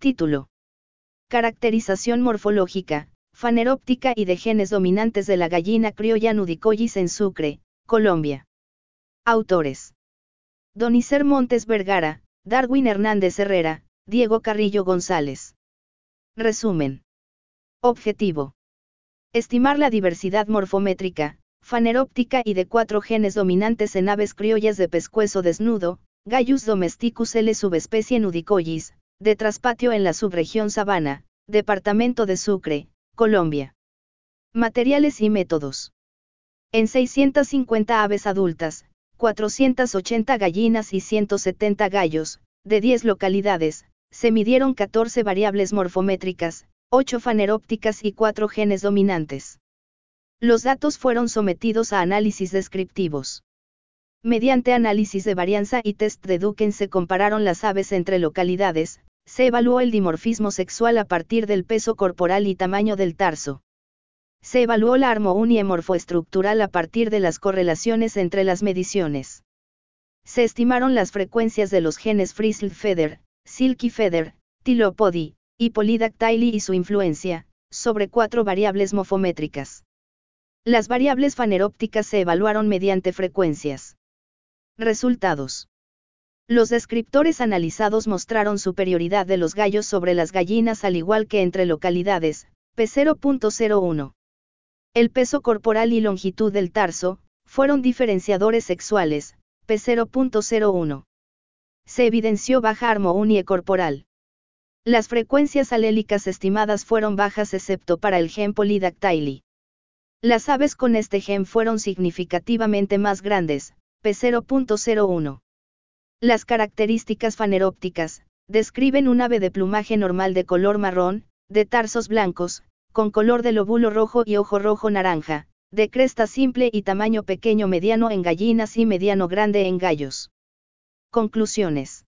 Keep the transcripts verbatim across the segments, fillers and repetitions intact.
Título. Caracterización morfológica, faneróptica y de genes dominantes de la gallina criolla Nudicollis en Sucre, Colombia. Autores. Donicer Montes Vergara, Darwin Hernández Herrera, Diego Carrillo González. Resumen. Objetivo. Estimar la diversidad morfométrica, faneróptica y de cuatro genes dominantes en aves criollas de pescuezo desnudo, Gallus domesticus L subespecie Nudicollis, de traspatio en la subregión Sabana, departamento de Sucre, Colombia. Materiales y métodos. En seiscientas cincuenta aves adultas, cuatrocientas ochenta gallinas y ciento setenta gallos, de diez localidades, se midieron catorce variables morfométricas, ocho fanerópticas y cuatro genes dominantes. Los datos fueron sometidos a análisis descriptivos. Mediante análisis de varianza y test de Duquesne se compararon las aves entre localidades, se evaluó el dimorfismo sexual a partir del peso corporal y tamaño del tarso. Se evaluó la armonía morfoestructural a partir de las correlaciones entre las mediciones. Se estimaron las frecuencias de los genes Frizzled Feather, Silky Feather, Tylopodi, y Polydactyly y su influencia, sobre cuatro variables morfométricas. Las variables fanerópticas se evaluaron mediante frecuencias. Resultados. Los descriptores analizados mostraron superioridad de los gallos sobre las gallinas al igual que entre localidades, P cero punto cero uno. El peso corporal y longitud del tarso, fueron diferenciadores sexuales, P cero punto cero uno. Se evidenció baja armonía corporal. Las frecuencias alélicas estimadas fueron bajas excepto para el gen Polydactyly. Las aves con este gen fueron significativamente más grandes, P cero punto cero uno. Las características fanerópticas, describen un ave de plumaje normal de color marrón, de tarsos blancos, con color de lóbulo rojo y ojo rojo naranja, de cresta simple y tamaño pequeño mediano en gallinas y mediano grande en gallos. Conclusiones.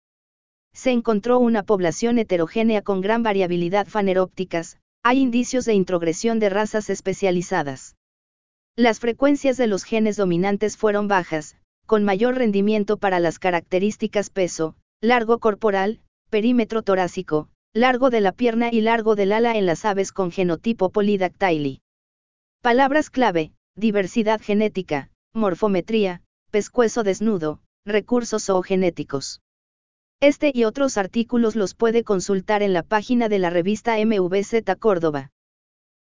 Se encontró una población heterogénea con gran variabilidad fanerópticas, hay indicios de introgresión de razas especializadas. Las frecuencias de los genes dominantes fueron bajas, con mayor rendimiento para las características peso, largo corporal, perímetro torácico, largo de la pierna y largo del ala en las aves con genotipo Polydactyly. Palabras clave: diversidad genética, morfometría, pescuezo desnudo, recursos zoogenéticos. Este y otros artículos los puede consultar en la página de la revista M V Z Córdoba.